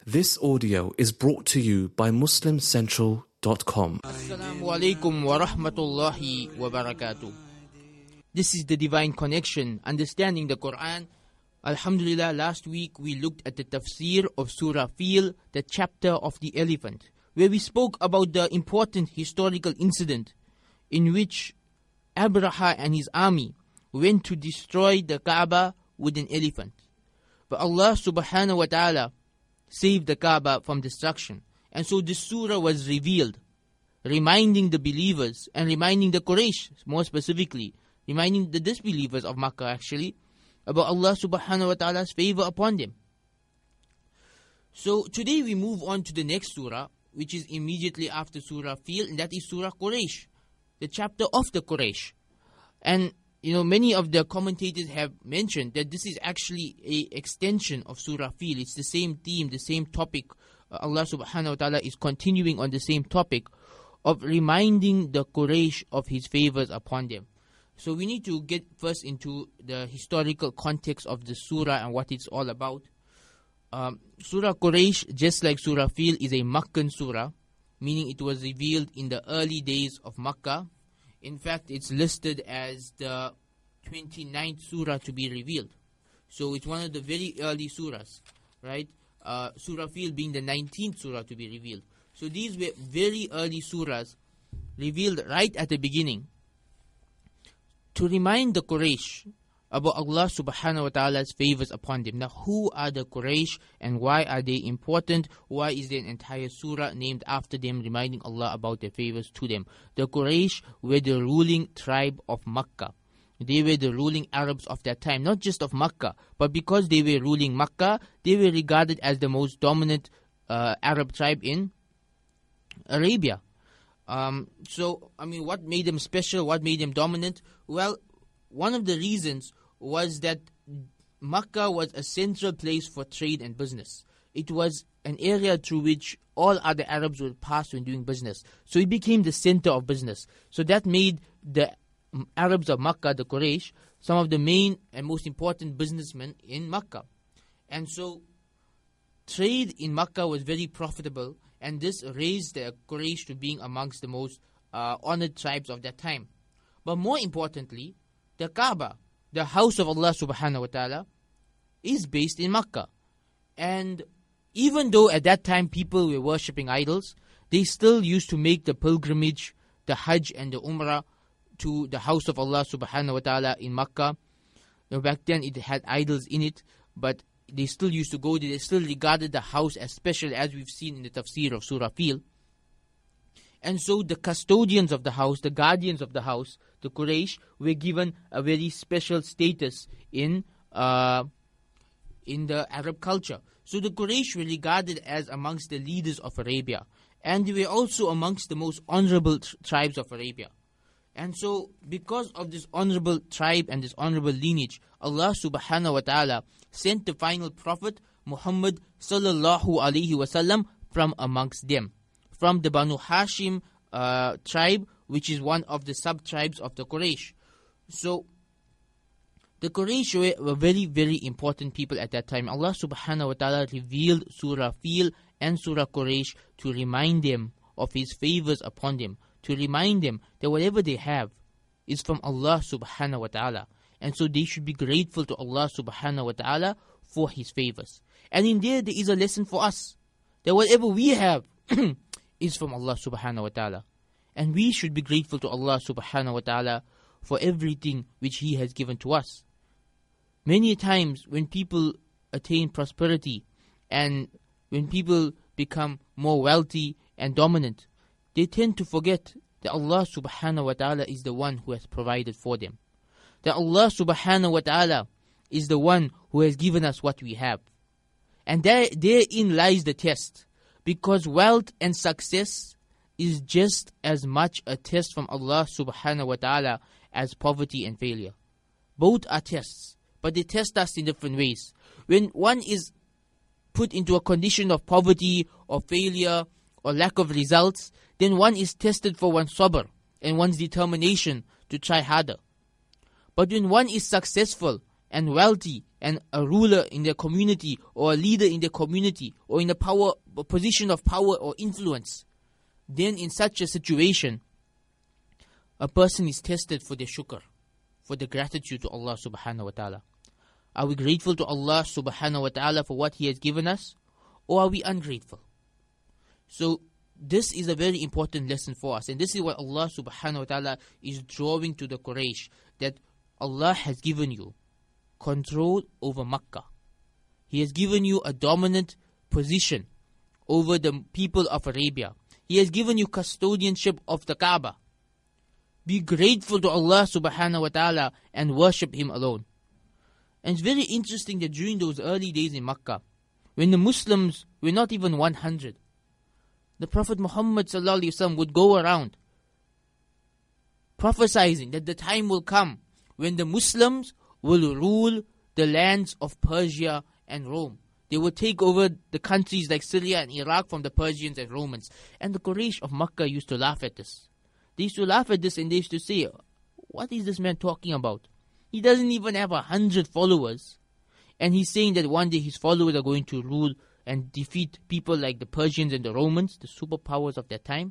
This audio is brought to you by MuslimCentral.com. Assalamu alaikum wa rahmatullahi wa barakatuh. This is the Divine Connection, understanding the Quran. Alhamdulillah, last week we looked at the tafsir of Surah Fil, the chapter of the elephant, where we spoke about the important historical incident in which Abraha and his army went to destroy the Kaaba with an elephant. But Allah subhanahu wa ta'ala saved the Kaaba from destruction. And so this surah was revealed, reminding the believers and reminding the Quraysh, more specifically, reminding the disbelievers of Makkah actually, about Allah subhanahu wa ta'ala's favor upon them. So today we move on to the next surah, which is immediately after Surah Fil, and that is Surah Quraysh, the chapter of the Quraysh. And many of the commentators have mentioned that this is actually an extension of Surah Fil. It's the same theme, the same topic. Allah subhanahu wa ta'ala is continuing on the same topic of reminding the Quraysh of His favors upon them. So we need to get first into the historical context of the surah and what it's all about. Surah Quraysh, just like Surah Fil, is a Makkan surah, meaning it was revealed in the early days of Makkah. In fact, it's listed as the 29th surah to be revealed. So it's one of the very early surahs, right? Surah Fil being the 19th surah to be revealed. So these were very early surahs revealed right at the beginning to remind the Quraysh about Allah subhanahu wa ta'ala's favors upon them. Now, who are the Quraysh and why are they important? Why is there an entire surah named after them, reminding Allah about their favors to them? The Quraysh were the ruling tribe of Makkah. They were the ruling Arabs of that time, not just of Makkah, but because they were ruling Makkah, they were regarded as the most dominant Arab tribe in Arabia. What made them special? What made them dominant? Well, one of the reasons was that Makkah was a central place for trade and business. It was an area through which all other Arabs would pass when doing business. So it became the center of business. So that made the Arabs of Makkah, the Quraysh, some of the main and most important businessmen in Makkah. And so trade in Makkah was very profitable, and this raised the Quraysh to being amongst the most honored tribes of that time. But more importantly, the Kaaba, the house of Allah subhanahu wa ta'ala, is based in Makkah. And even though at that time people were worshipping idols, they still used to make the pilgrimage, the Hajj and the Umrah to the house of Allah subhanahu wa ta'ala in Makkah. Back then it had idols in it, but they still used to go there. They still regarded the house as special, as we've seen in the tafsir of Surah Fil. And so the custodians of the house, the guardians of the house, the Quraysh, were given a very special status in the Arab culture. So the Quraysh were regarded as amongst the leaders of Arabia. And they were also amongst the most honorable tribes of Arabia. And so because of this honorable tribe and this honorable lineage, Allah subhanahu wa ta'ala sent the final prophet, Muhammad sallallahu alayhi wasallam, from amongst them, from the Banu Hashim tribe, which is one of the sub-tribes of the Quraysh. So the Quraysh were very, very important people at that time. Allah subhanahu wa ta'ala revealed Surah Fil and Surah Quraysh to remind them of His favors upon them, to remind them that whatever they have is from Allah subhanahu wa ta'ala. And so they should be grateful to Allah subhanahu wa ta'ala for His favors. And in there is a lesson for us, that whatever we have is from Allah subhanahu wa ta'ala. And we should be grateful to Allah subhanahu wa ta'ala for everything which He has given to us. Many times when people attain prosperity and when people become more wealthy and dominant, they tend to forget that Allah subhanahu wa ta'ala is the one who has provided for them. That Allah subhanahu wa ta'ala is the one who has given us what we have. And therein lies the test. Because wealth and success is just as much a test from Allah subhanahu wa ta'ala as poverty and failure. Both are tests, but they test us in different ways. When one is put into a condition of poverty or failure or lack of results, then one is tested for one's sabr and one's determination to try harder. But when one is successful and wealthy and a ruler in their community, or a leader in their community, or in a position of power or influence, then in such a situation, a person is tested for their shukr, for the gratitude to Allah subhanahu wa ta'ala. Are we grateful to Allah subhanahu wa ta'ala for what He has given us, or are we ungrateful? So this is a very important lesson for us, and this is what Allah subhanahu wa ta'ala is drawing to the Quraysh, that Allah has given you control over Makkah. He has given you a dominant position over the people of Arabia. He has given you custodianship of the Kaaba. Be grateful to Allah subhanahu wa ta'ala and worship Him alone. And it's very interesting that during those early days in Makkah, when the Muslims were not even 100, the Prophet Muhammad sallallahu alaihi wasallam would go around prophesying that the time will come when the Muslims will rule the lands of Persia and Rome. They will take over the countries like Syria and Iraq from the Persians and Romans. And the Quraysh of Makkah used to laugh at this. They used to laugh at this and they used to say, what is this man talking about? He doesn't even have 100 followers. And he's saying that one day his followers are going to rule and defeat people like the Persians and the Romans, the superpowers of their time.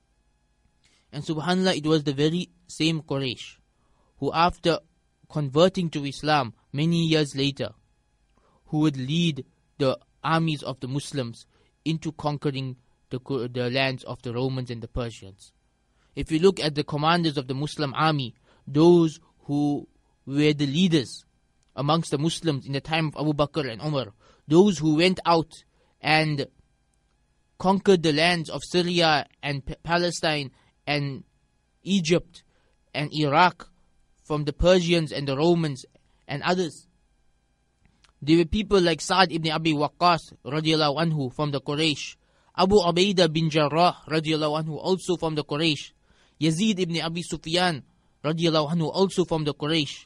And subhanAllah, it was the very same Quraysh who, after converting to Islam many years later, who would lead the armies of the Muslims into conquering the lands of the Romans and the Persians. If you look at the commanders of the Muslim army, those who were the leaders amongst the Muslims in the time of Abu Bakr and Umar, those who went out and conquered the lands of Syria and Palestine and Egypt and Iraq from the Persians and the Romans and others. There were people like Sa'd ibn Abi Waqqas radiallahu anhu from the Quraysh, Abu Ubaidah bin Jarrah radiallahu anhu also from the Quraysh, Yazid ibn Abi Sufyan radiallahu anhu also from the Quraysh,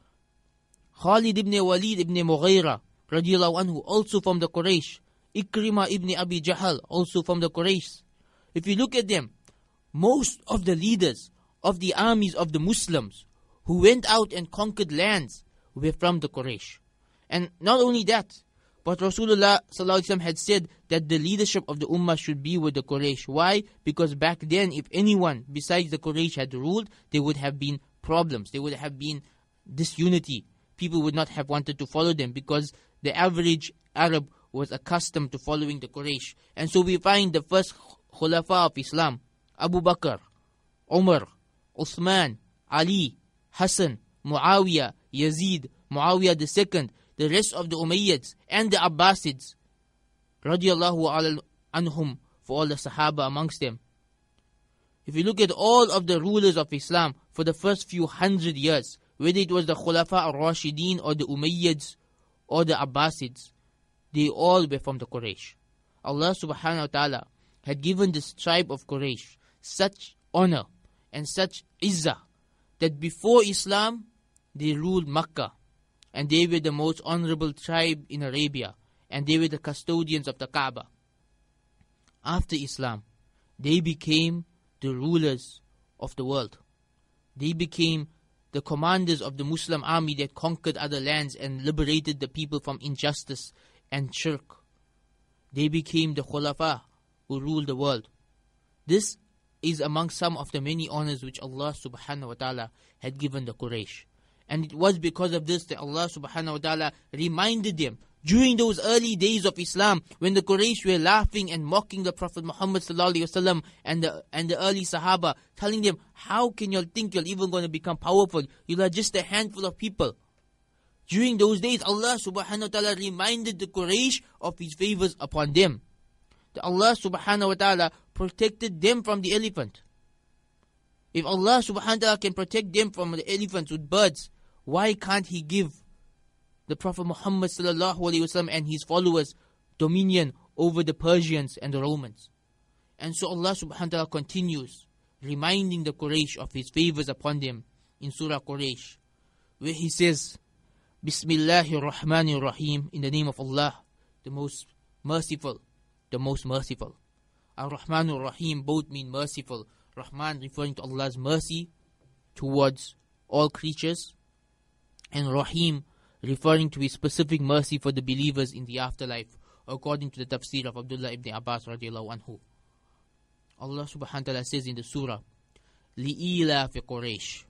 Khalid ibn Walid ibn Mughira radiallahu anhu also from the Quraysh, Ikrimah ibn Abi Jahal also from the Quraysh. If you look at them, most of the leaders of the armies of the Muslims who went out and conquered lands were from the Quraysh. And not only that, but Rasulullah ﷺ had said that the leadership of the Ummah should be with the Quraysh. Why? Because back then, if anyone besides the Quraysh had ruled, there would have been problems. There would have been disunity. People would not have wanted to follow them because the average Arab was accustomed to following the Quraysh. And so we find the first Khulafa of Islam, Abu Bakr, Umar, Uthman, Ali, Hassan, Muawiyah, Yazid, Muawiyah II, the rest of the Umayyads and the Abbasids, radiallahu anhum, for all the Sahaba amongst them. If you look at all of the rulers of Islam for the first few 100 years, whether it was the Khulafa al-Rashideen or the Umayyads or the Abbasids, they all were from the Quraysh. Allah subhanahu wa ta'ala had given this tribe of Quraysh such honor and such izzah that before Islam, they ruled Makkah. And they were the most honorable tribe in Arabia. And they were the custodians of the Kaaba. After Islam, they became the rulers of the world. They became the commanders of the Muslim army that conquered other lands and liberated the people from injustice and shirk. They became the Khulafa who ruled the world. This is among some of the many honors which Allah subhanahu wa ta'ala had given the Quraysh. And it was because of this that Allah subhanahu wa ta'ala reminded them during those early days of Islam, when the Quraysh were laughing and mocking the Prophet Muhammad sallallahu alaihi wasallam and the early Sahaba, telling them, how can you think you're even going to become powerful? You are just a handful of people. During those days, Allah subhanahu wa ta'ala reminded the Quraysh of His favors upon them. That Allah subhanahu wa ta'ala protected them from the elephant. If Allah subhanahu wa ta'ala can protect them from the elephants with birds, why can't He give the Prophet Muhammad sallallahu alaihi wasallam and his followers dominion over the Persians and the Romans? And so Allah subhanahu wa ta'ala continues reminding the Quraysh of His favors upon them in Surah Quraysh, where He says, Bismillahir Rahmanir Rahim, in the name of Allah, the most merciful, the most merciful. Ar-Rahmanur Rahim both mean merciful. Rahman referring to Allah's mercy towards all creatures, and Rahim referring to His specific mercy for the believers in the afterlife, according to the tafsir of Abdullah ibn Abbas radiallahu anhu. Allah subhanahu wa ta'ala says in the surah, لِإِيلَافِ قُرَيْشٍ,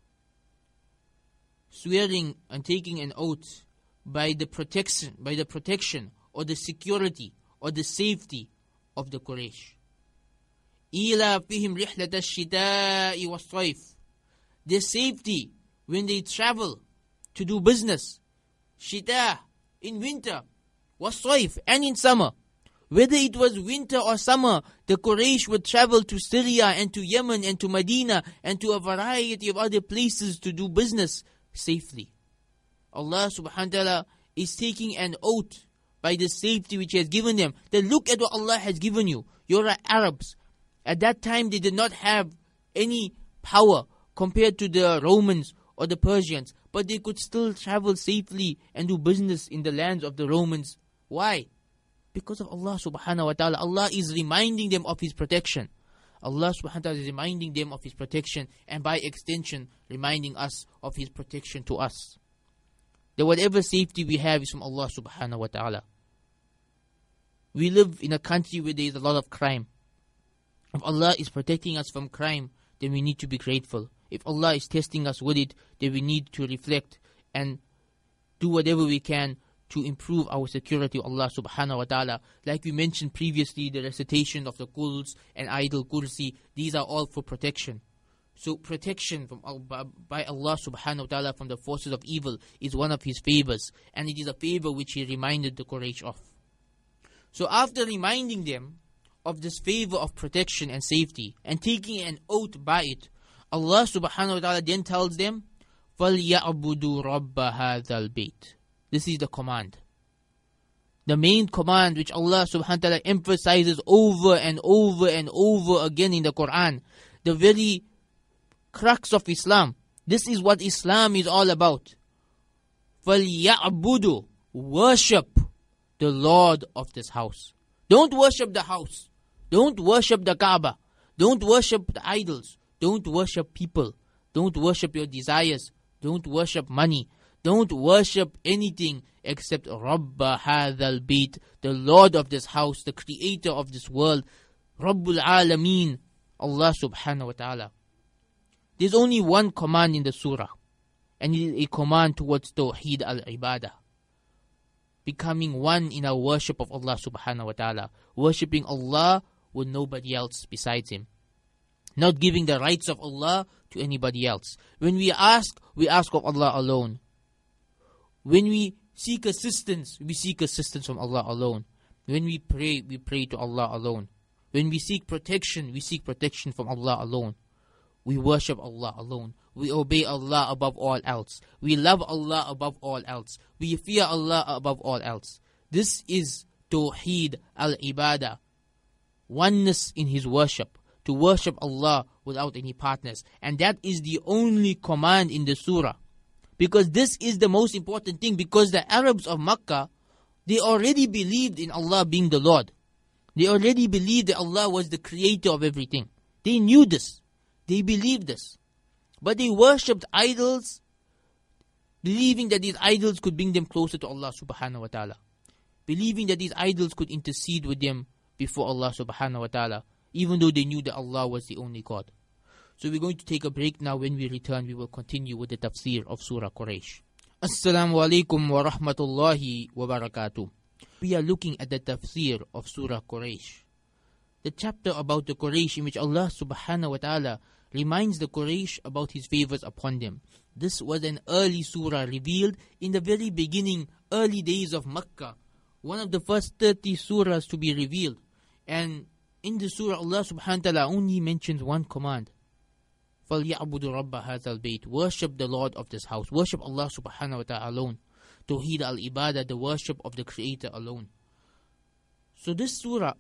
swearing and taking an oath by the protection or the security or the safety of the Quraysh. إِيلَافِهِمْ رِحْلَةَ الشِّتَاءِ وَالصَّيْفِ, their safety when they travel to do business, shita, in winter, was-sayf, and in summer. Whether it was winter or summer, the Quraysh would travel to Syria and to Yemen and to Medina and to a variety of other places to do business safely. Allah subhanahu wa ta'ala is taking an oath by the safety which He has given them. Then look at what Allah has given you. You're Arabs. At that time they did not have any power compared to the Romans or the Persians, but they could still travel safely and do business in the lands of the Romans. Why? Because of Allah subhanahu wa ta'ala. Allah is reminding them of His protection. Allah subhanahu wa ta'ala is reminding them of His protection, and by extension reminding us of His protection to us. That whatever safety we have is from Allah subhanahu wa ta'ala. We live in a country where there is a lot of crime. If Allah is protecting us from crime, then we need to be grateful. If Allah is testing us with it, then we need to reflect and do whatever we can to improve our security of Allah subhanahu wa ta'ala. Like we mentioned previously, the recitation of the Quls and Ayatul Kursi, these are all for protection. So protection from by Allah subhanahu wa ta'ala from the forces of evil is one of His favors, and it is a favor which He reminded the Quraysh of. So after reminding them of this favor of protection and safety and taking an oath by it, Allah subhanahu wa ta'ala then tells them, فَلْيَعْبُدُوا رَبَّ هَذَا الْبَيْتِ. This is the command. The main command which Allah subhanahu wa ta'ala emphasizes over and over and over again in the Quran. The very crux of Islam. This is what Islam is all about. فَلْيَعْبُدُوا, worship the Lord of this house. Don't worship the house. Don't worship the Kaaba. Don't worship the idols. Don't worship people. Don't worship your desires. Don't worship money. Don't worship anything except Rabba Hadhal Bayt, the Lord of this house, the creator of this world, Rabbul Alameen, Allah subhanahu wa ta'ala. There's only one command in the surah, and it is a command towards Tawheed al-Ibadah. Becoming one in our worship of Allah subhanahu wa ta'ala. Worshipping Allah with nobody else besides Him. Not giving the rights of Allah to anybody else. When we ask of Allah alone. When we seek assistance from Allah alone. When we pray to Allah alone. When we seek protection from Allah alone. We worship Allah alone. We obey Allah above all else. We love Allah above all else. We fear Allah above all else. This is Tawheed al-Ibadah. Oneness in His worship. To worship Allah without any partners. And that is the only command in the surah. Because this is the most important thing. Because the Arabs of Makkah, they already believed in Allah being the Lord. They already believed that Allah was the creator of everything. They knew this. They believed this. But they worshipped idols, believing that these idols could bring them closer to Allah subhanahu wa ta'ala. Believing that these idols could intercede with them before Allah subhanahu wa ta'ala, even though they knew that Allah was the only God. So we're going to take a break now. When we return, we will continue with the tafsir of Surah Quraysh. Assalamu alaikum wa rahmatullahi wa barakatuh. We are looking at the tafsir of Surah Quraysh. The chapter about the Quraysh in which Allah subhanahu wa ta'ala reminds the Quraysh about His favors upon them. This was an early surah revealed in the very beginning, early days of Makkah. One of the first 30 surahs to be revealed. And in the surah, Allah subhanahu wa ta'ala only mentions one command. فَلْيَعْبُدُوا رَبَّ هَذَا الْبَيْتِ. Worship the Lord of this house. Worship Allah subhanahu wa ta'ala alone. Tawheed al-Ibadah, the worship of the Creator alone. So this surah,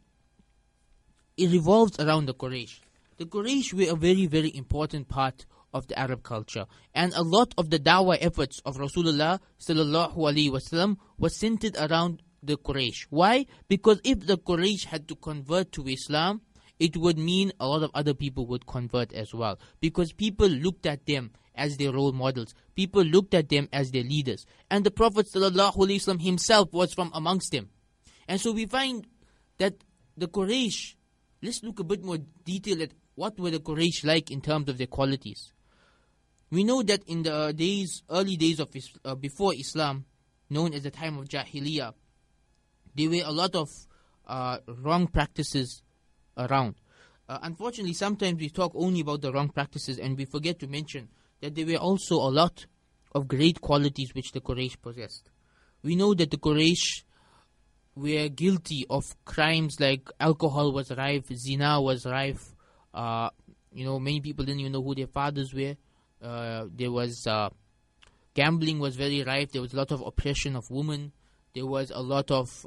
it revolves around the Quraysh. The Quraysh were a very, very important part of the Arab culture. And a lot of the da'wah efforts of Rasulullah sallallahu alaihi wasallam was centered around the Quraysh. Why? Because if the Quraysh had to convert to Islam, it would mean a lot of other people would convert as well. Because people looked at them as their role models. People looked at them as their leaders. And the Prophet ﷺ himself was from amongst them. And so we find that the Quraysh, let's look a bit more detail at what were the Quraysh like in terms of their qualities. We know that in the early days of before Islam, known as the time of Jahiliyyah, there were a lot of wrong practices around. Unfortunately, sometimes we talk only about the wrong practices and we forget to mention that there were also a lot of great qualities which the Quraysh possessed. We know that the Quraysh were guilty of crimes like alcohol was rife, zina was rife. Many people didn't even know who their fathers were. There was gambling was very rife. There was a lot of oppression of women. There was a lot of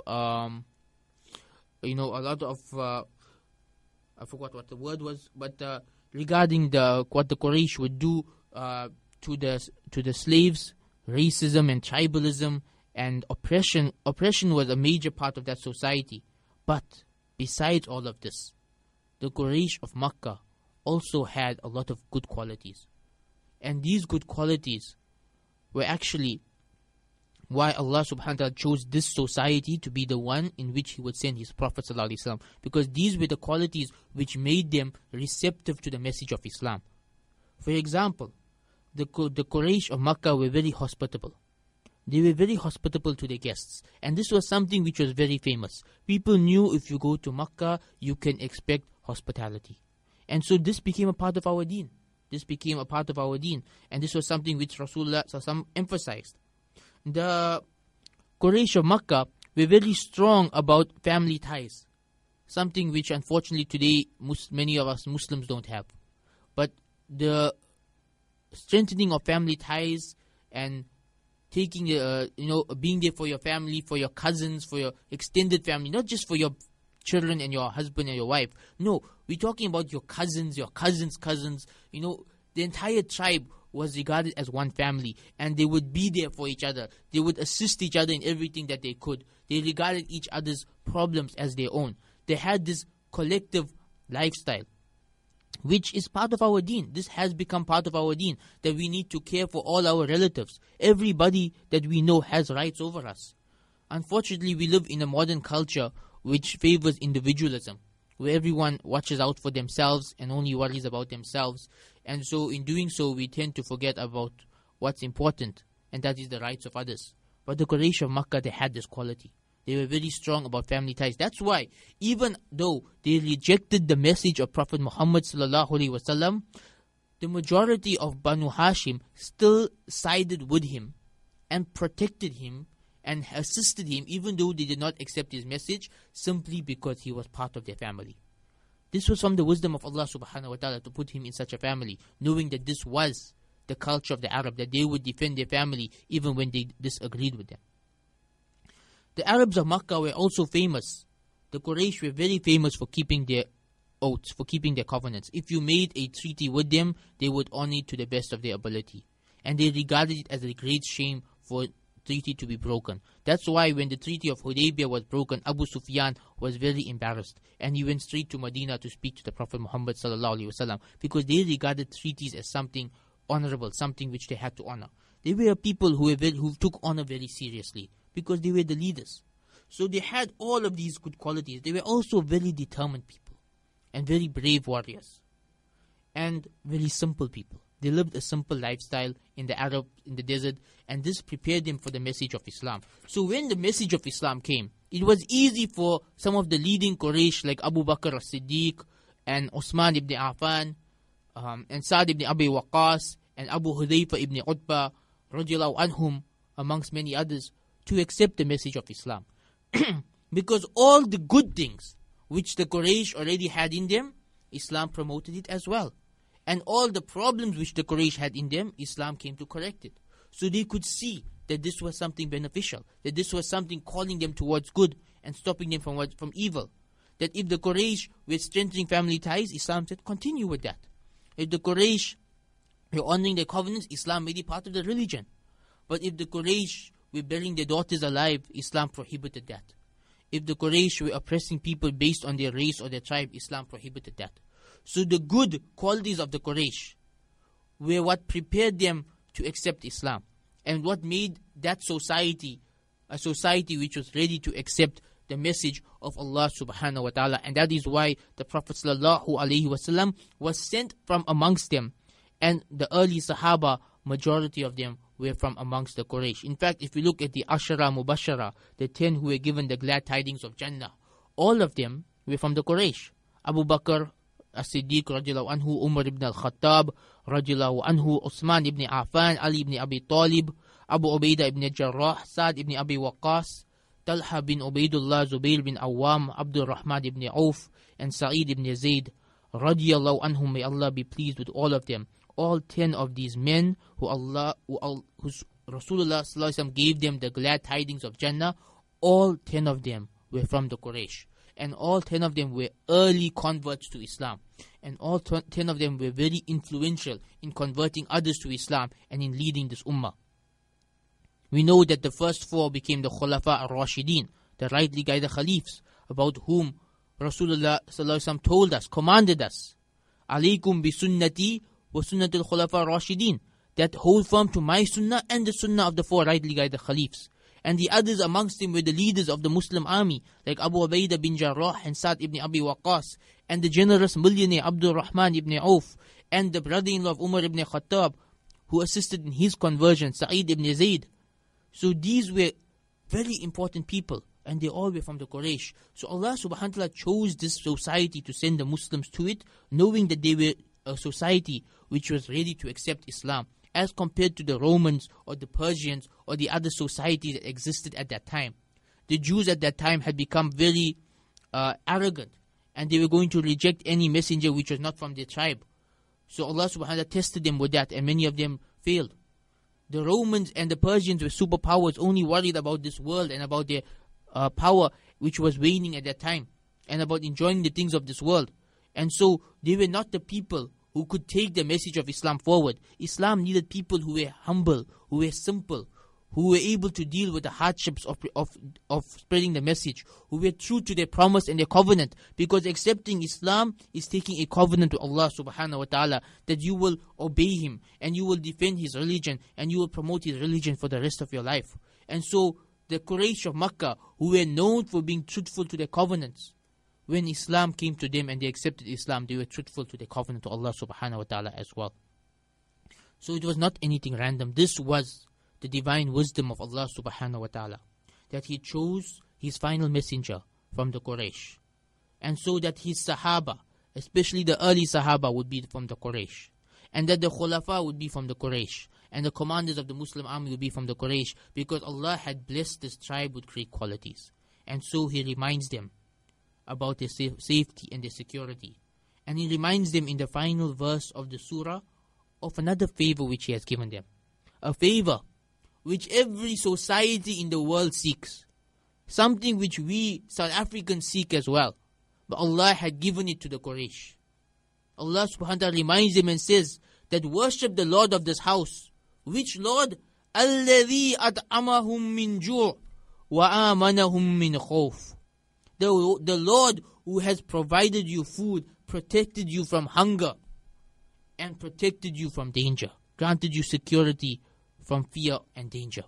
I forgot what the word was, but regarding what the Quraysh would do to the slaves, racism and tribalism and oppression was a major part of that society. But besides all of this, the Quraysh of Makkah also had a lot of good qualities. And these good qualities were actually why Allah subhanahu wa ta'ala chose this society to be the one in which He would send His Prophet sallallahu alaihi wasallam, because these were the qualities which made them receptive to the message of Islam. For example, the Quraysh of Makkah were very hospitable. They were very hospitable to their guests, and this was something which was very famous. People knew if you go to Makkah, you can expect hospitality. And so this became a part of our deen. And this was something which Rasulullah sallallahu alaihi wasallam emphasized. The Quraysh of Makkah were very strong about family ties, something which unfortunately today many of us Muslims don't have. But the strengthening of family ties and taking, being there for your family, for your cousins, for your extended family, not just for your children and your husband and your wife. No, we're talking about your cousins, your cousins' cousins. The entire tribe was regarded as one family, and they would be there for each other. They would assist each other in everything that they could. They regarded each other's problems as their own. They had this collective lifestyle, which is part of our deen. This has become part of our deen, that we need to care for all our relatives. Everybody that we know has rights over us. Unfortunately, we live in a modern culture which favors individualism, where everyone watches out for themselves and only worries about themselves. And so in doing so, we tend to forget about what's important, and that is the rights of others. But the Quraysh of Makkah, they had this quality. They were very strong about family ties. That's why, even though they rejected the message of Prophet Muhammad sallallahu alaihi wasallam, the majority of Banu Hashim still sided with him and protected him and assisted him, even though they did not accept his message, simply because he was part of their family. This was from the wisdom of Allah subhanahu wa ta'ala to put him in such a family, knowing that this was the culture of the Arab, that they would defend their family even when they disagreed with them. The Arabs of Makkah were also famous. The Quraysh were very famous for keeping their oaths, for keeping their covenants. If you made a treaty with them, they would honor it to the best of their ability. And they regarded it as a great shame for treaty to be broken. That's why when the treaty of Hudaybiyah was broken, Abu Sufyan was very embarrassed, and he went straight to Medina to speak to the Prophet Muhammad sallallahu alaihi wasallam, because they regarded treaties as something honorable, something which they had to honor. They were people who took honor very seriously, because they were the leaders. So they had all of these good qualities. They were also very determined people, and very brave warriors, and very simple people. They lived a simple lifestyle in the desert, and this prepared them for the message of Islam. So when the message of Islam came, it was easy for some of the leading Quraysh like Abu Bakr as-Siddiq and Uthman ibn Affan and Sa'd ibn Abi Waqqas and Abu Hudayfa ibn Utbah radiallahu anhum, amongst many others, to accept the message of Islam. Because all the good things which the Quraysh already had in them, Islam promoted it as well. And all the problems which the Quraysh had in them, Islam came to correct it. So they could see that this was something beneficial, that this was something calling them towards good and stopping them from evil. That if the Quraysh were strengthening family ties, Islam said, continue with that. If the Quraysh were honoring their covenants, Islam made it part of the religion. But if the Quraysh were burying their daughters alive, Islam prohibited that. If the Quraysh were oppressing people based on their race or their tribe, Islam prohibited that. So the good qualities of the Quraysh were what prepared them to accept Islam, and what made that society a society which was ready to accept the message of Allah subhanahu wa ta'ala. And that is why the Prophet sallallahu alaihi wasallam was sent from amongst them, and the early Sahaba, majority of them were from amongst the Quraysh. In fact, if you look at the Ashara Mubashara, the 10 who were given the glad tidings of Jannah, all of them were from the Quraysh. Abu Bakr as-Siddiq radiallahu anhu, Umar ibn al-Khattab radiallahu anhu, Uthman ibn Affan, Ali ibn Abi Talib, Abu Ubaidah ibn Jarrah, Sa'd ibn Abi Waqqas, Talha bin Ubaidullah, Zubayr bin Awam, Abdul Rahman ibn Auf, and Sa'id ibn Zayd radiallahu anhum. May Allah be pleased with all of them. All 10 of these men whose Rasulullah sallallahu alaihi wasallam gave them the glad tidings of Jannah, all 10 of them were from the Quraysh. And all 10 of them were early converts to Islam. And all 10 of them were very influential in converting others to Islam and in leading this ummah. We know that the first 4 became the Khulafa al-Rashidin, the rightly guided Khalifs, about whom Rasulullah sallallahu alaihi wasallam told us, commanded us, Alaykum bi sunnati wa sunnatul Khulafa al-Rashidin, that hold firm to my sunnah and the sunnah of the 4 rightly guided Khalifs. And the others amongst them were the leaders of the Muslim army, like Abu Ubaidah bin Jarrah and Sa'd ibn Abi Waqqas, and the generous millionaire Abdul Rahman ibn Auf, and the brother-in-law of Umar ibn Khattab, who assisted in his conversion, Sa'id ibn Zayd. So these were very important people, and they all were from the Quraysh. So Allah subhanahu wa ta'ala chose this society to send the Muslims to it, knowing that they were a society which was ready to accept Islam, as compared to the Romans or the Persians or the other societies that existed at that time. The Jews at that time had become very arrogant, and they were going to reject any messenger which was not from their tribe. So Allah subhanahu wa ta'ala tested them with that, and many of them failed. The Romans and the Persians were superpowers, only worried about this world and about their power which was waning at that time, and about enjoying the things of this world. And so they were not the people who could take the message of Islam forward. Islam needed people who were humble, who were simple, who were able to deal with the hardships of spreading the message, who were true to their promise and their covenant, because accepting Islam is taking a covenant to Allah subhanahu wa ta'ala that you will obey Him and you will defend His religion and you will promote His religion for the rest of your life. And so the Quraysh of Makkah, who were known for being truthful to their covenants, when Islam came to them and they accepted Islam, they were truthful to their covenant to Allah subhanahu wa ta'ala as well. So it was not anything random. This was the divine wisdom of Allah subhanahu wa ta'ala, that He chose His final messenger from the Quraysh, and so that His Sahaba, especially the early Sahaba, would be from the Quraysh, and that the Khulafa would be from the Quraysh, and the commanders of the Muslim army would be from the Quraysh, because Allah had blessed this tribe with great qualities. And so He reminds them about their safety and their security. And He reminds them in the final verse of the surah of another favor which He has given them. A favor which every society in the world seeks. Something which we South Africans seek as well. But Allah had given it to the Quraysh. Allah subhanahu wa ta'ala reminds them and says that worship the Lord of this house. Which Lord? الَّذِي أَطْعَمَهُم مِّن جُوعٍ وَآمَنَهُم مِّن خَوْفٍ. The Lord who has provided you food, protected you from hunger, and protected you from danger, granted you security from fear and danger.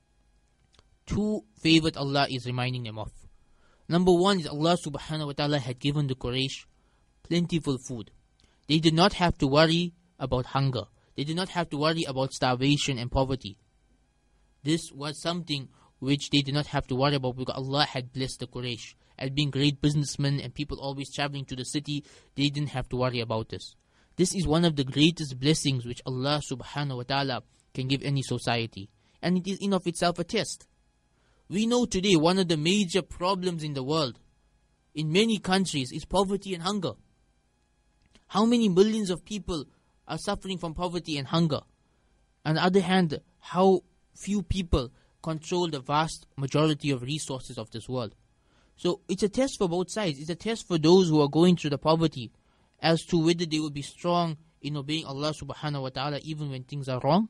2 favors Allah is reminding them of. Number 1 is Allah subhanahu wa ta'ala had given the Quraysh plentiful food. They did not have to worry about hunger. They did not have to worry about starvation and poverty. This was something which they did not have to worry about, because Allah had blessed the Quraysh. As being great businessmen and people always traveling to the city, they didn't have to worry about this. This is one of the greatest blessings which Allah subhanahu wa ta'ala can give any society. And it is in of itself a test. We know today one of the major problems in the world, in many countries, is poverty and hunger. How many millions of people are suffering from poverty and hunger? On the other hand, how few people control the vast majority of resources of this world. So it's a test for both sides. It's a test for those who are going through the poverty as to whether they will be strong in obeying Allah subhanahu wa ta'ala even when things are wrong.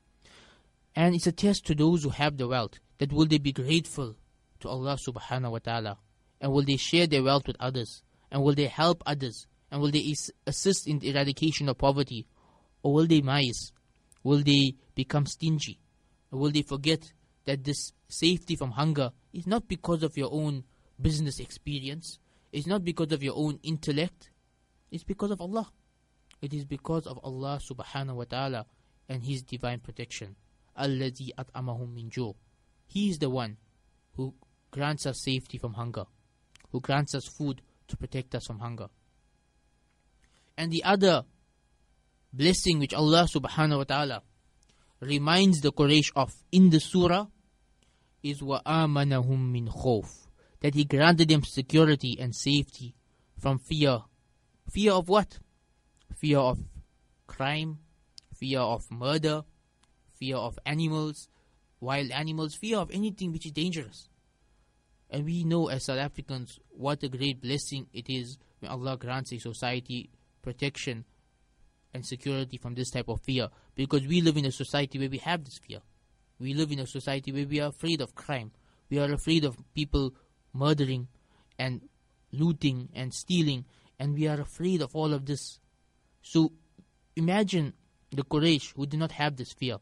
And it's a test to those who have the wealth, that will they be grateful to Allah subhanahu wa ta'ala, and will they share their wealth with others, and will they help others, and will they assist in the eradication of poverty, Or will they mice? Will they become stingy? Or will they forget that this safety from hunger is not because of your own business experience? It's not because of your own intellect. It's because of Allah. It is because of Allah subhanahu wa ta'ala and His divine protection. الَّذِي أَطْعَمَهُم مِّن جُوعٍ. He is the one who grants us safety from hunger, who grants us food to protect us from hunger. And the other blessing which Allah subhanahu wa ta'ala reminds the Quraysh of in the surah is وَآمَنَهُم مِّن خَوْفٍ, that He granted them security and safety from fear. Fear of what? Fear of crime, fear of murder, fear of animals, wild animals, fear of anything which is dangerous. And we know as South Africans what a great blessing it is when Allah grants a society protection and security from this type of fear, because we live in a society where we have this fear. We live in a society where we are afraid of crime. We are afraid of people murdering and looting and stealing, and we are afraid of all of this. So imagine the Quraysh who did not have this fear.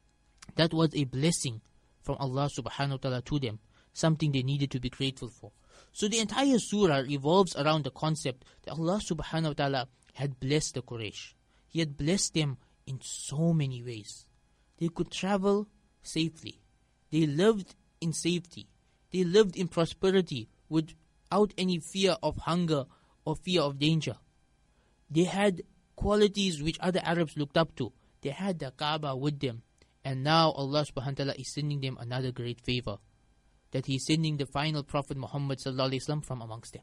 That was a blessing from Allah subhanahu wa ta'ala to them, something they needed to be grateful for. So the entire surah revolves around the concept that Allah subhanahu wa ta'ala had blessed the Quraysh. He had blessed them in so many ways. They could travel safely. They lived in safety. They lived in prosperity without any fear of hunger or fear of danger. They had qualities which other Arabs looked up to. They had the Kaaba with them. And now Allah subhanahu wa ta'ala is sending them another great favor, that He is sending the final Prophet Muhammad sallallahu alaihi wasallam from amongst them.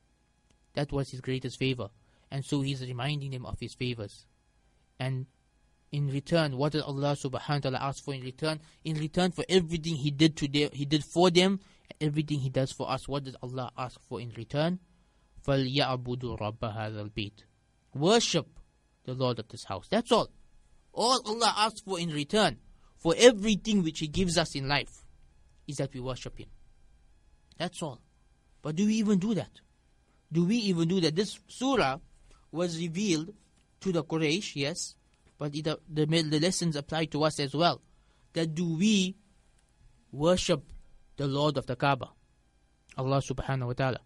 That was His greatest favor. And so He is reminding them of His favors. And in return, what did Allah subhanahu wa ta'ala ask for in return? In return for everything He did for them, and everything He does for us, what does Allah ask for in return? فَلْيَعْبُدُوا رَبَّ هَذَا الْبَيْتِ. Worship the Lord of this house. That's all. All Allah asks for in return for everything which He gives us in life is that we worship Him. That's all. But do we even do that? Do we even do that? This surah was revealed to the Quraysh, yes, but the lessons apply to us as well. That do we worship the Lord of the Kaaba, Allah subhanahu wa ta'ala?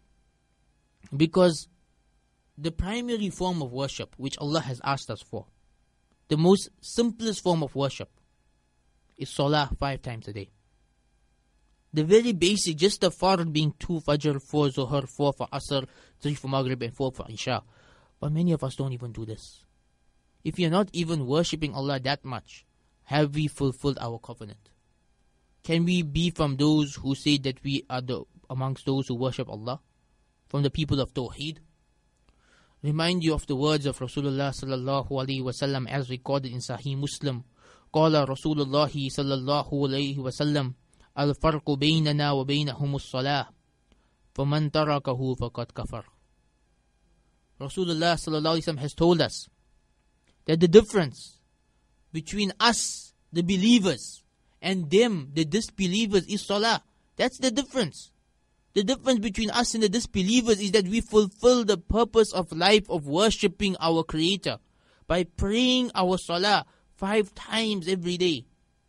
Because the primary form of worship which Allah has asked us for, the most simplest form of worship, is Salah 5 times a day. The very basic, just the Fard being 2 Fajr, 4 Zuhr, 4 for Asr, 3 for Maghrib and 4 for Isha. But many of us don't even do this. If you're not even worshipping Allah that much, have we fulfilled our covenant? Can we be from those who say that we are amongst those who worship Allah? From the people of Tawheed? Remind you of the words of Rasulullah sallallahu alaihi wasallam as recorded in Sahih Muslim. قال رسول الله صلى الله عليه وسلم الفرق بيننا وبينهم الصلاة فمن تركه فقد كفر. Rasulullah sallallahu alaihi wasallam has told us that the difference between us, the believers, and them, the disbelievers, is Salah. That's the difference. The difference between us and the disbelievers is that we fulfill the purpose of life of worshipping our Creator by praying our Salah 5 times every day.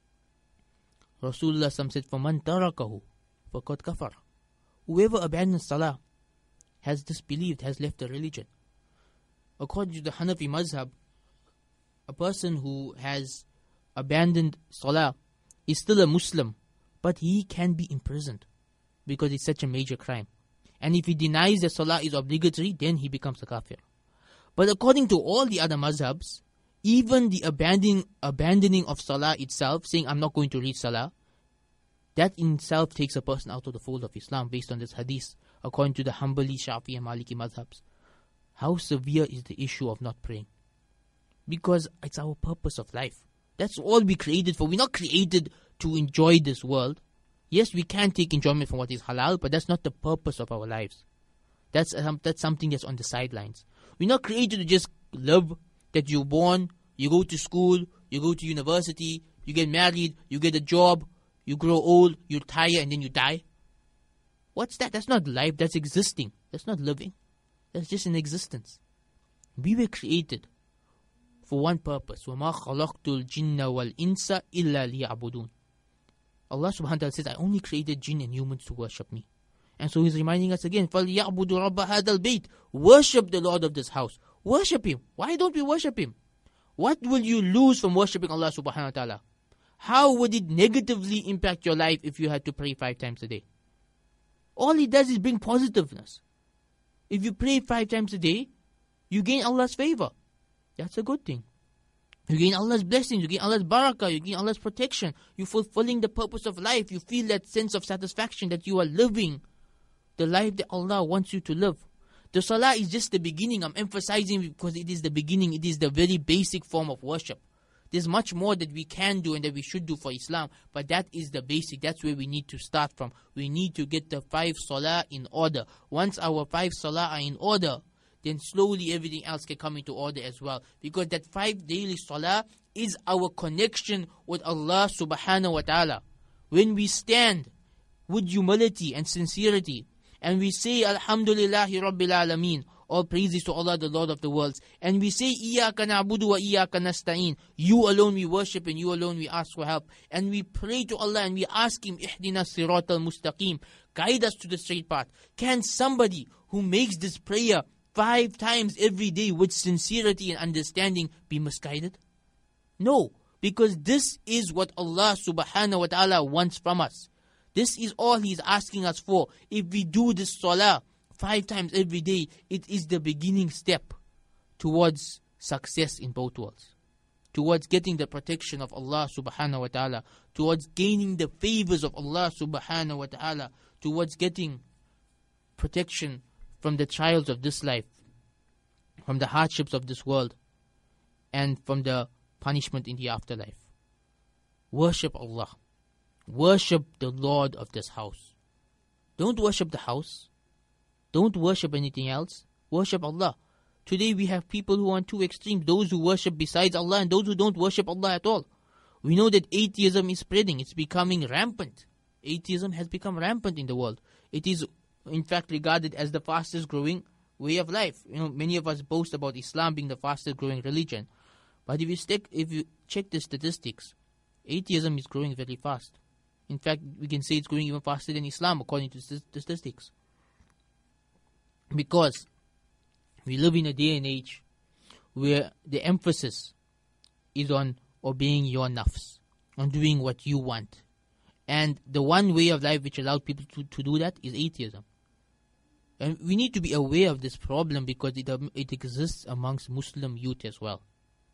Rasulullah said, فَمَنْ تَرَكَهُ فَقَدْ كَفَرَ. Whoever abandons Salah has disbelieved, has left the religion. According to the Hanafi Mazhab, a person who has abandoned Salah is still a Muslim, but he can be imprisoned because it's such a major crime. And if he denies that Salah is obligatory, then he becomes a kafir. But according to all the other mazhabs, even the abandoning of Salah itself, saying I'm not going to read Salah, that in itself takes a person out of the fold of Islam based on this hadith, according to the Hanbali, Shafi and Maliki mazhabs. How severe is the issue of not praying? Because it's our purpose of life. That's all we created for. We're not created to enjoy this world. Yes, we can take enjoyment from what is halal, but that's not the purpose of our lives. That's something that's on the sidelines. We're not created to just live, that you're born, you go to school, you go to university, you get married, you get a job, you grow old, you retire, and then you die. What's that? That's not life, that's existing. That's not living. That's just an existence. We were created for one purpose. وَمَا خَلَقْتُ الْجِنَّ وَالْإِنسَ إِلَّا لِيَعْبُدُونَ. Allah subhanahu wa ta'ala says, I only created jinn and humans to worship me. And so He's reminding us again, فَلْيَعْبُدُوا رَبَّ هَذَا الْبَيْتِ. Worship the Lord of this house. Worship Him. Why don't we worship Him? What will you lose from worshipping Allah subhanahu wa ta'ala? How would it negatively impact your life if you had to pray 5 times a day? All it does is bring positiveness. If you pray 5 times a day, you gain Allah's favor. That's a good thing. You gain Allah's blessings, you gain Allah's barakah, you gain Allah's protection. You're fulfilling the purpose of life. You feel that sense of satisfaction that you are living the life that Allah wants you to live. The salah is just the beginning. I'm emphasizing because it is the beginning. It is the very basic form of worship. There's much more that we can do and that we should do for Islam, but that is the basic. That's where we need to start from. We need to get the 5 salah in order. Once our 5 salah are in order, then slowly everything else can come into order as well. Because that 5 daily salah is our connection with Allah subhanahu wa ta'ala. When we stand with humility and sincerity, and we say, Alhamdulillahi Rabbil Alameen, all praises to Allah, the Lord of the worlds, and we say, Iyaka na'budu wa iyaka nasta'in, you alone we worship and you alone we ask for help, and we pray to Allah and we ask Him, Ihdina siratal mustaqim, guide us to the straight path. Can somebody who makes this prayer 5 times every day with sincerity and understanding be misguided? No, because this is what Allah subhanahu wa ta'ala wants from us. This is all He's asking us for. If we do this salah 5 times every day, it is the beginning step towards success in both worlds, towards getting the protection of Allah subhanahu wa ta'ala, towards gaining the favors of Allah subhanahu wa ta'ala, towards getting protection from the trials of this life, from the hardships of this world, and from the punishment in the afterlife. Worship Allah. Worship the Lord of this house. Don't worship the house. Don't worship anything else. Worship Allah. Today we have people who are on 2 extremes. Those who worship besides Allah and those who don't worship Allah at all. We know that atheism is spreading. It's becoming rampant. Atheism has become rampant in the world. It is in fact regarded as the fastest growing way of life. Many of us boast about Islam being the fastest growing religion. But if you check the statistics, atheism is growing very fast. In fact, we can say it's growing even faster than Islam according to statistics. Because we live in a day and age where the emphasis is on obeying your nafs, on doing what you want. And the one way of life which allows people to do that is atheism. And we need to be aware of this problem because it exists amongst Muslim youth as well.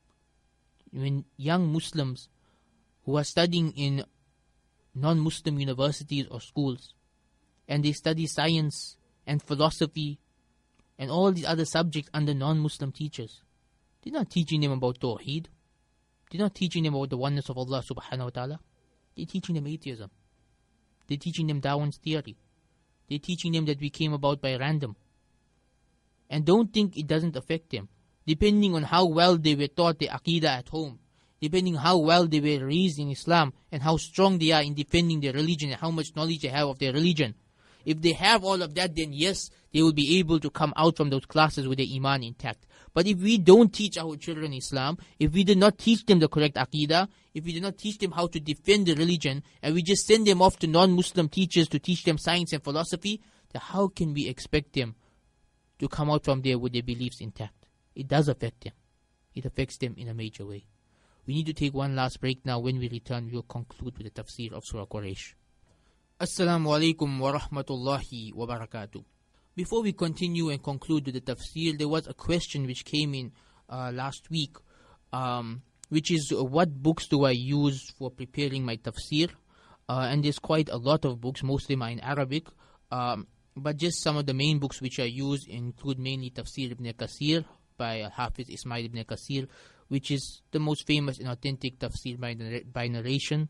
When young Muslims who are studying in non-Muslim universities or schools, and they study science and philosophy and all these other subjects under non-Muslim teachers, they're not teaching them about Tawheed. They're not teaching them about the oneness of Allah subhanahu wa ta'ala. They're teaching them atheism. They're teaching them Darwin's theory. They're teaching them that we came about by random. And don't think it doesn't affect them. Depending on how well they were taught the Aqidah at home, depending on how well they were raised in Islam and how strong they are in defending their religion and how much knowledge they have of their religion. If they have all of that, then yes, they will be able to come out from those classes with their iman intact. But if we don't teach our children Islam, if we do not teach them the correct Aqidah, if we do not teach them how to defend the religion, and we just send them off to non-Muslim teachers to teach them science and philosophy, then how can we expect them to come out from there with their beliefs intact? It does affect them. It affects them in a major way. We need to take one last break now. When we return, we will conclude with the tafsir of Surah Quraysh. Assalamu alaikum wa rahmatullahi wa barakatuh. Before we continue and conclude with the tafsir, there was a question which came in last week, which is what books do I use for preparing my tafsir? And there's quite a lot of books. Most of them are in Arabic. But just some of the main books which I use include mainly Tafsir ibn Kathir by Hafiz Ismail ibn Kathir, which is the most famous and authentic tafsir by narration.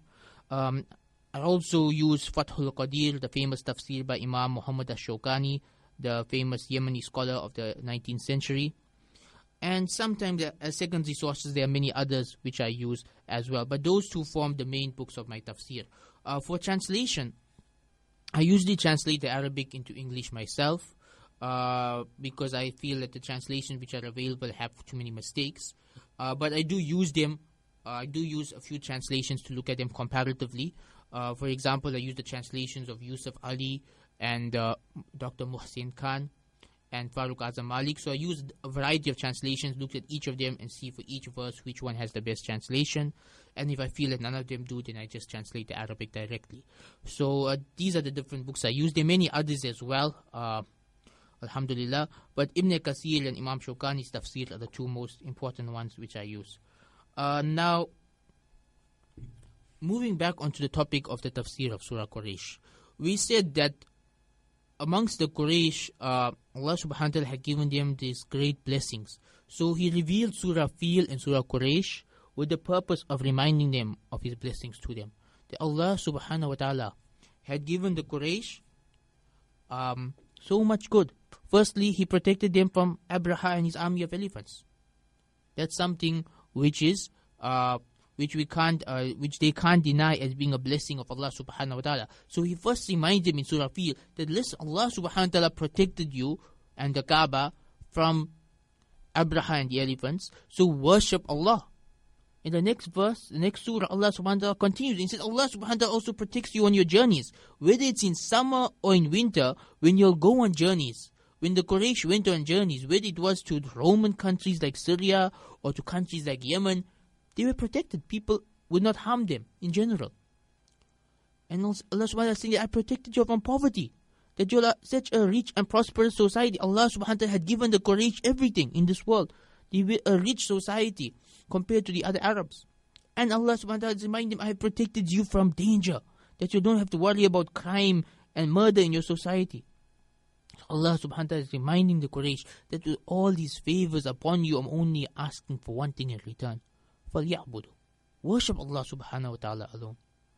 I also use Fathul Qadir, the famous tafsir by Imam Muhammad al-Shawkani, the famous Yemeni scholar of the 19th century. And sometimes as secondary sources, there are many others which I use as well. But those two form the main books of my tafsir. For translation, I usually translate the Arabic into English myself because I feel that the translations which are available have too many mistakes. but I do use them. I do use a few translations to look at them comparatively. For example, I use the translations of Yusuf Ali and Dr. Muhsin Khan and Farooq Azam Malik. So I used a variety of translations, looked at each of them and see for each verse which one has the best translation. And if I feel that none of them do, then I just translate the Arabic directly. So these are the different books I use. There are many others as well, alhamdulillah. But Ibn Kathir and Imam Shawkani's tafsir are the two most important ones which I use. Now, moving back onto the topic of the tafsir of Surah Quraysh, we said that amongst the Quraysh, Allah subhanahu wa ta'ala had given them these great blessings. So He revealed Surah Fil and Surah Quraysh with the purpose of reminding them of His blessings to them. That Allah subhanahu wa ta'ala had given the Quraysh so much good. Firstly, He protected them from Abraha and his army of elephants. That's something which is which they can't deny as being a blessing of Allah subhanahu wa ta'ala. So He first reminds them in Surah Fil that listen, Allah subhanahu wa ta'ala protected you and the Kaaba from Abraha and the elephants, so worship Allah. In the next verse, the next surah, Allah subhanahu wa ta'ala continues and says Allah subhanahu wa ta'ala also protects you on your journeys, whether it's in summer or in winter, when you'll go on journeys. When the Quraysh went on journeys, whether it was to Roman countries like Syria or to countries like Yemen, they were protected. People would not harm them in general. And Allah subhanahu wa ta'ala saying, I protected you from poverty. That you are such a rich and prosperous society. Allah subhanahu wa ta'ala had given the Quraysh everything in this world. They were a rich society compared to the other Arabs. And Allah subhanahu wa ta'ala is reminding them, I have protected you from danger. That you don't have to worry about crime and murder in your society. Allah subhanahu wa ta'ala is reminding the Quraysh that with all these favors upon you, I'm only asking for one thing in return. فَلْيَعْبُدُوا. Worship Allah subhanahu wa ta'ala alone.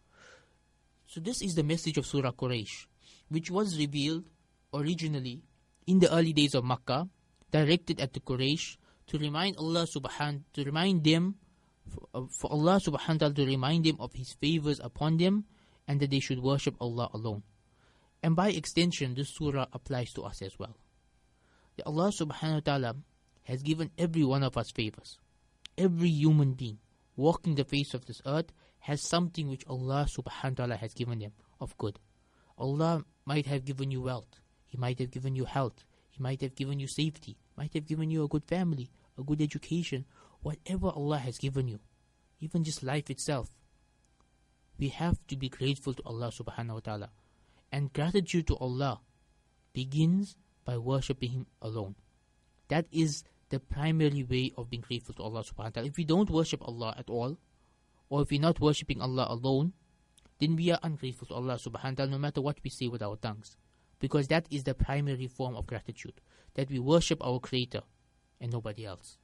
So this is the message of Surah Quraysh, which was revealed originally in the early days of Makkah, directed at the Quraysh to remind Allah subhanahu, to remind them, for Allah subhanahu wa ta'ala to remind them of His favors upon them, and that they should worship Allah alone. And by extension, this surah applies to us as well. That Allah subhanahu wa ta'ala has given every one of us favors. Every human being walking the face of this earth has something which Allah subhanahu wa ta'ala has given them of good. Allah might have given you wealth. He might have given you health. He might have given you safety. Might have given you a good family, a good education. Whatever Allah has given you, even just life itself, we have to be grateful to Allah subhanahu wa ta'ala. And gratitude to Allah begins by worshipping Him alone. That is the primary way of being grateful to Allah subhanahu wa ta'ala. If we don't worship Allah at all, or if we're not worshipping Allah alone, then we are ungrateful to Allah subhanahu wa ta'ala no matter what we say with our tongues. Because that is the primary form of gratitude, that we worship our Creator and nobody else.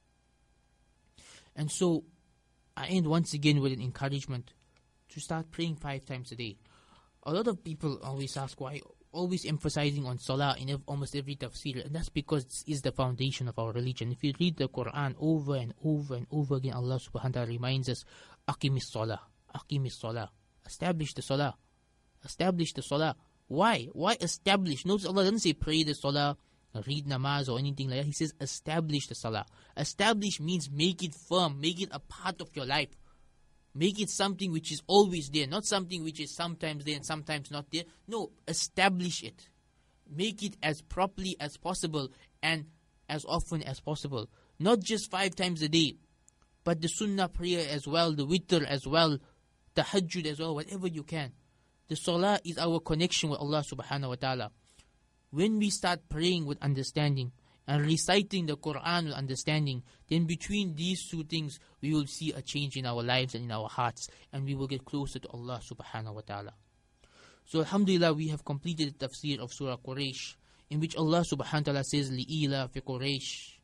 And so, I end once again with an encouragement to start praying 5 times a day. A lot of people always ask why always emphasizing on salah in almost every tafsir, and that's because this is the foundation of our religion. If you read the Quran over and over and over again, Allah subhanahu wa ta'ala reminds us, Aqimis salah, Aqimis salah. Establish the salah. Establish the salah. Why? Why establish? Notice Allah doesn't say pray the salah, read namaz or anything like that. He says establish the salah. Establish means make it firm, make it a part of your life. Make it something which is always there, not something which is sometimes there and sometimes not there. No, establish it. Make it as properly as possible and as often as possible. Not just 5 times a day, but the sunnah prayer as well, the witr as well, tahajjud as well, whatever you can. The salah is our connection with Allah subhanahu wa ta'ala. When we start praying with understanding and reciting the Quran with understanding, then between these two things, we will see a change in our lives and in our hearts, and we will get closer to Allah subhanahu wa ta'ala. So alhamdulillah, we have completed the tafsir of Surah Quraysh, in which Allah subhanahu wa ta'ala says, لِإِيلَا فِي قُرَيْشٍ,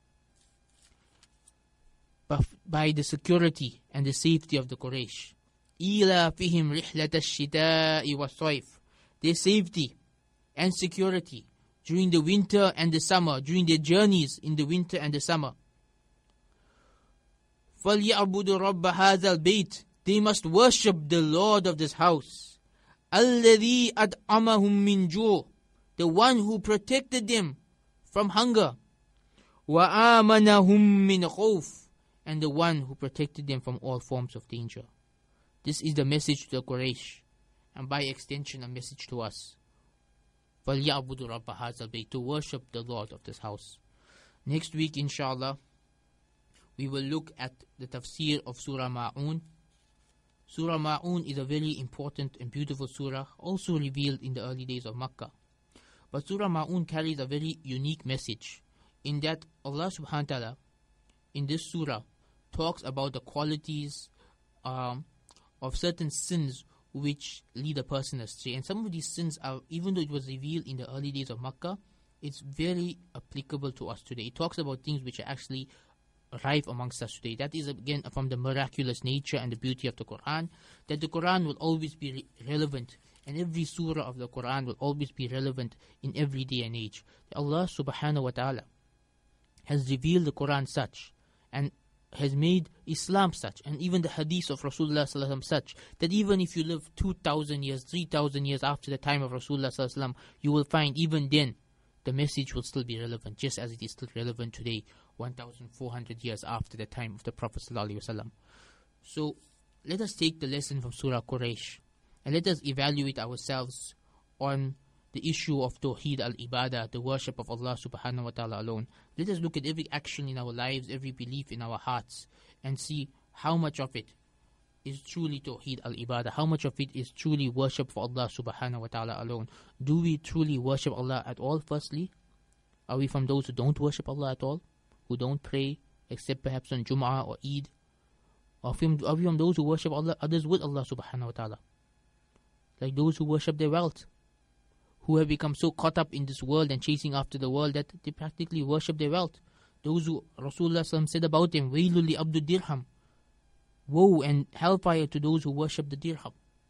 by the security and the safety of the Quraysh. إِيلَا فِهِمْ رِحْلَةَ الشِّتَاءِ وَالصَّيْفِ, their safety and security during the winter and the summer, during their journeys in the winter and the summer. فَلْيَعْبُدُوا رَبَّ هَذَا الْبَيْتِ, they must worship the Lord of this house. الَّذِي أَدْعَمَهُمْ مِنْ جُوعٍ, the one who protected them from hunger. وَآمَنَهُمْ مِنْ خَوْفٍ, and the one who protected them from all forms of danger. This is the message to the Quraysh, and by extension a message to us. فَلْيَعْبُدُوا رَبَّ هَذَا الْبَيْتِ, to worship the Lord of this house. Next week, inshallah, we will look at the tafsir of Surah Ma'un. Surah Ma'un is a very important and beautiful surah, also revealed in the early days of Makkah. But Surah Ma'un carries a very unique message, in that Allah subhanahu wa ta'ala in this surah talks about the qualities of certain sins which lead a person astray. And some of these sins are, even though it was revealed in the early days of Makkah, it's very applicable to us today. It talks about things which are actually rife amongst us today. That is again from the miraculous nature and the beauty of the Quran, that the Quran will always be relevant, and every surah of the Quran will always be relevant in every day and age. Allah subhanahu wa ta'ala has revealed the Quran such, and has made Islam such, and even the hadith of Rasulullah sallallahu alaihi wasallam such, that even if you live 2,000 years, 3,000 years after the time of Rasulullah sallallahu alaihi wasallam, you will find even then the message will still be relevant, just as it is still relevant today, 1,400 years after the time of the Prophet sallallahu alaihi wasallam. So let us take the lesson from Surah Quraysh, and let us evaluate ourselves on the issue of Tawheed al-Ibadah, the worship of Allah subhanahu wa ta'ala alone. Let us look at every action in our lives, every belief in our hearts, and see how much of it is truly Tawheed al-Ibadah, how much of it is truly worship for Allah subhanahu wa ta'ala alone. Do we truly worship Allah at all, firstly? Are we from those who don't worship Allah at all? Who don't pray, except perhaps on Jum'ah or Eid? Are we from those who worship Allah, others with Allah subhanahu wa ta'ala? Like those who worship their wealth, who have become so caught up in this world and chasing after the world that they practically worship their wealth. Those who Rasulullah said about them, وَيْلُ لِأَبْدُ الدِّرْهَمْ, woe and hellfire to those who worship the dirham.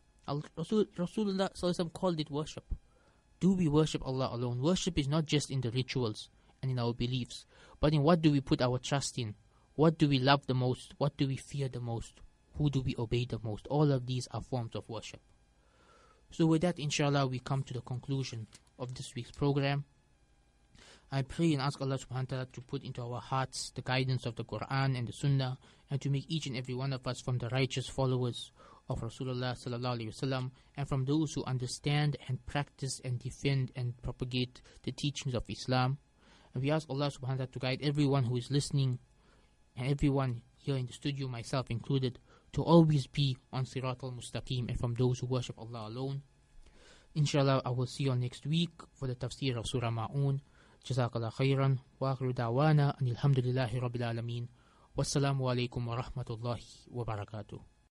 Rasulullah called it worship. Do we worship Allah alone? Worship is not just in the rituals and in our beliefs, but in what do we put our trust in? What do we love the most? What do we fear the most? Who do we obey the most? All of these are forms of worship. So with that, inshallah, we come to the conclusion of this week's program. I pray and ask Allah subhanahu wa ta'ala to put into our hearts the guidance of the Quran and the Sunnah, and to make each and every one of us from the righteous followers of Rasulullah sallallahu alaihi wasallam, and from those who understand and practice and defend and propagate the teachings of Islam. And we ask Allah subhanahu wa ta'ala to guide everyone who is listening, and everyone here in the studio, myself included, to always be on Sirat al-Mustaqim and from those who worship Allah alone. Inshallah, I will see you next week for the tafsir of Surah Ma'un. Jazakallah khairan, wa akhiru da'wana, and alhamdulillahi rabbil alameen. Wassalamu alaikum wa rahmatullahi wa barakatuh.